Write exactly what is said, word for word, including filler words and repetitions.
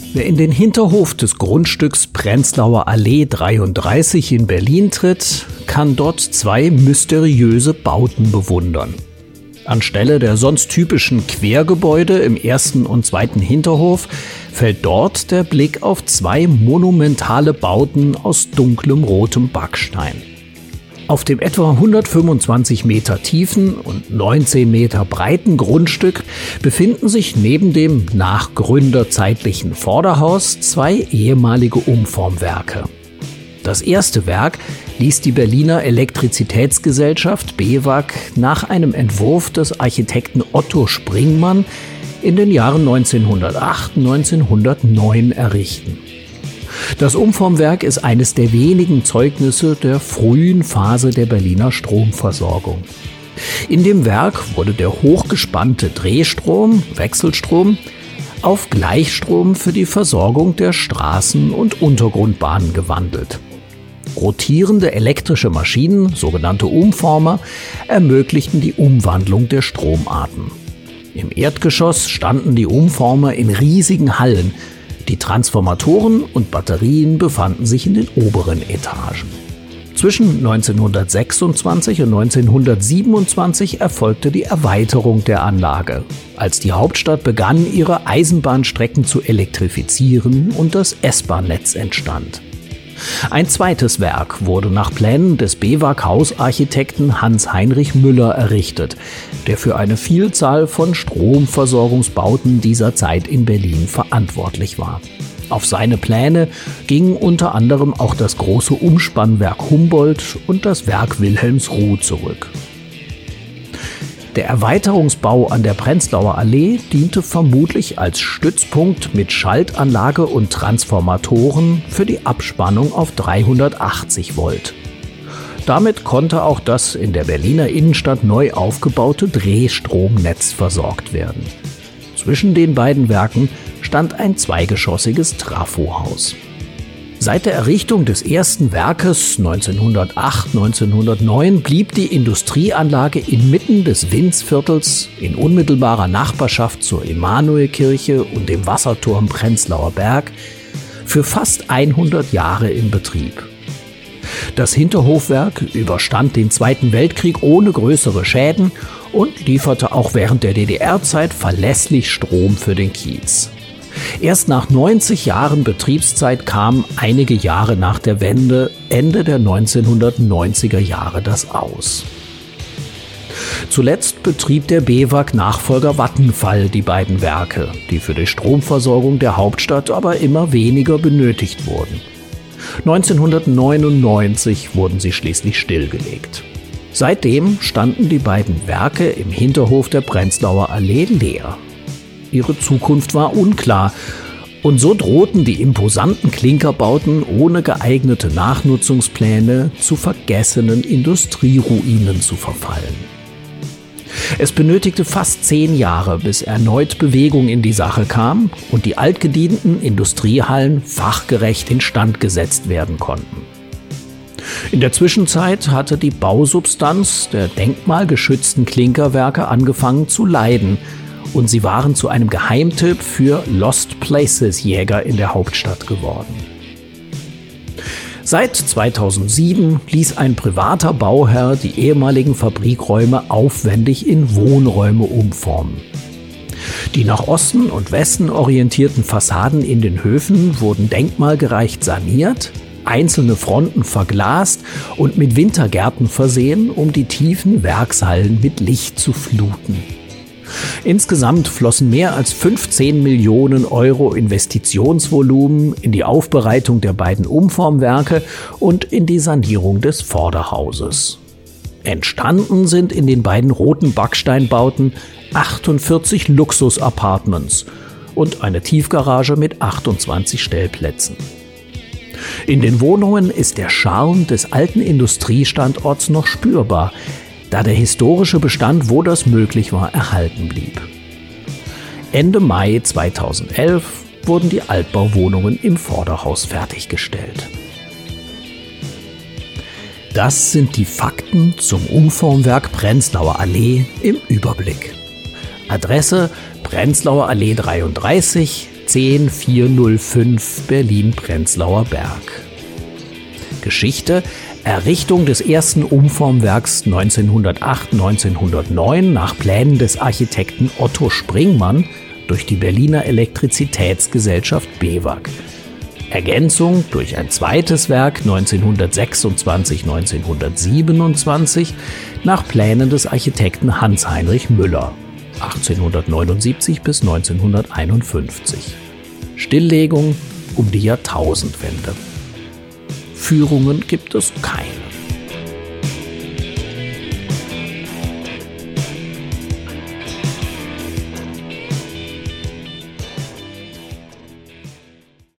Wer in den Hinterhof des Grundstücks Prenzlauer Allee dreiunddreißig in Berlin tritt, kann dort zwei mysteriöse Bauten bewundern. Anstelle der sonst typischen Quergebäude im ersten und zweiten Hinterhof fällt dort der Blick auf zwei monumentale Bauten aus dunklem rotem Backstein. Auf dem etwa hundertfünfundzwanzig Meter tiefen und neunzehn Meter breiten Grundstück befinden sich neben dem nachgründerzeitlichen Vorderhaus zwei ehemalige Umformwerke. Das erste Werk ließ die Berliner Elektrizitätsgesellschaft B W A G nach einem Entwurf des Architekten Otto Springmann in den Jahren neunzehnhundertacht und neunzehnhundertneun errichten. Das Umformwerk ist eines der wenigen Zeugnisse der frühen Phase der Berliner Stromversorgung. In dem Werk wurde der hochgespannte Drehstrom, Wechselstrom, auf Gleichstrom für die Versorgung der Straßen und Untergrundbahnen gewandelt. Rotierende elektrische Maschinen, sogenannte Umformer, ermöglichten die Umwandlung der Stromarten. Im Erdgeschoss standen die Umformer in riesigen Hallen. Die Transformatoren und Batterien befanden sich in den oberen Etagen. Zwischen neunzehnhundertsechsundzwanzig und neunzehnhundertsiebenundzwanzig erfolgte die Erweiterung der Anlage, als die Hauptstadt begann, ihre Eisenbahnstrecken zu elektrifizieren und das S-Bahn-Netz entstand. Ein zweites Werk wurde nach Plänen des B W A G-Hausarchitekten Hans-Heinrich Müller errichtet, der für eine Vielzahl von Stromversorgungsbauten dieser Zeit in Berlin verantwortlich war. Auf seine Pläne gingen unter anderem auch das große Umspannwerk Humboldt und das Werk Wilhelmsruh zurück. Der Erweiterungsbau an der Prenzlauer Allee diente vermutlich als Stützpunkt mit Schaltanlage und Transformatoren für die Abspannung auf dreihundertachtzig Volt. Damit konnte auch das in der Berliner Innenstadt neu aufgebaute Drehstromnetz versorgt werden. Zwischen den beiden Werken stand ein zweigeschossiges Trafohaus. Seit der Errichtung des ersten Werkes neunzehnhundertacht, neunzehnhundertneun blieb die Industrieanlage inmitten des Winzviertels in unmittelbarer Nachbarschaft zur Emanuelkirche und dem Wasserturm Prenzlauer Berg für fast hundert Jahre in Betrieb. Das Hinterhofwerk überstand den Zweiten Weltkrieg ohne größere Schäden und lieferte auch während der D D R-Zeit verlässlich Strom für den Kiez. Erst nach neunzig Jahren Betriebszeit kam einige Jahre nach der Wende, Ende der neunzehnhundertneunziger Jahre, das Aus. Zuletzt betrieb der B W A G-Nachfolger Vattenfall die beiden Werke, die für die Stromversorgung der Hauptstadt aber immer weniger benötigt wurden. neunzehnhundertneunundneunzig wurden sie schließlich stillgelegt. Seitdem standen die beiden Werke im Hinterhof der Prenzlauer Allee leer. Ihre Zukunft war unklar und so drohten die imposanten Klinkerbauten ohne geeignete Nachnutzungspläne zu vergessenen Industrieruinen zu verfallen. Es benötigte fast zehn Jahre, bis erneut Bewegung in die Sache kam und die altgedienten Industriehallen fachgerecht instand gesetzt werden konnten. In der Zwischenzeit hatte die Bausubstanz der denkmalgeschützten Klinkerwerke angefangen zu leiden und sie waren zu einem Geheimtipp für Lost Places-Jäger in der Hauptstadt geworden. Seit zweitausendsieben ließ ein privater Bauherr die ehemaligen Fabrikräume aufwendig in Wohnräume umformen. Die nach Osten und Westen orientierten Fassaden in den Höfen wurden denkmalgerecht saniert, einzelne Fronten verglast und mit Wintergärten versehen, um die tiefen Werkshallen mit Licht zu fluten. Insgesamt flossen mehr als fünfzehn Millionen Euro Investitionsvolumen in die Aufbereitung der beiden Umformwerke und in die Sanierung des Vorderhauses. Entstanden sind in den beiden roten Backsteinbauten achtundvierzig Luxus-Apartments und eine Tiefgarage mit achtundzwanzig Stellplätzen. In den Wohnungen ist der Charme des alten Industriestandorts noch spürbar, da der historische Bestand, wo das möglich war, erhalten blieb. Ende Mai zweitausendelf wurden die Altbauwohnungen im Vorderhaus fertiggestellt. Das sind die Fakten zum Umformwerk Prenzlauer Allee im Überblick. Adresse Prenzlauer Allee dreiunddreißig, zehn vierhundertfünf Berlin-Prenzlauer Berg. Geschichte: Errichtung des ersten Umformwerks neunzehnhundertacht, neunzehnhundertneun nach Plänen des Architekten Otto Springmann durch die Berliner Elektrizitätsgesellschaft B W A G. Ergänzung durch ein zweites Werk neunzehnhundertsechsundzwanzig, neunzehnhundertsiebenundzwanzig nach Plänen des Architekten Hans-Heinrich Müller achtzehnhundertneunundsiebzig bis neunzehnhunderteinundfünfzig. Stilllegung um die Jahrtausendwende. Führungen gibt es keine.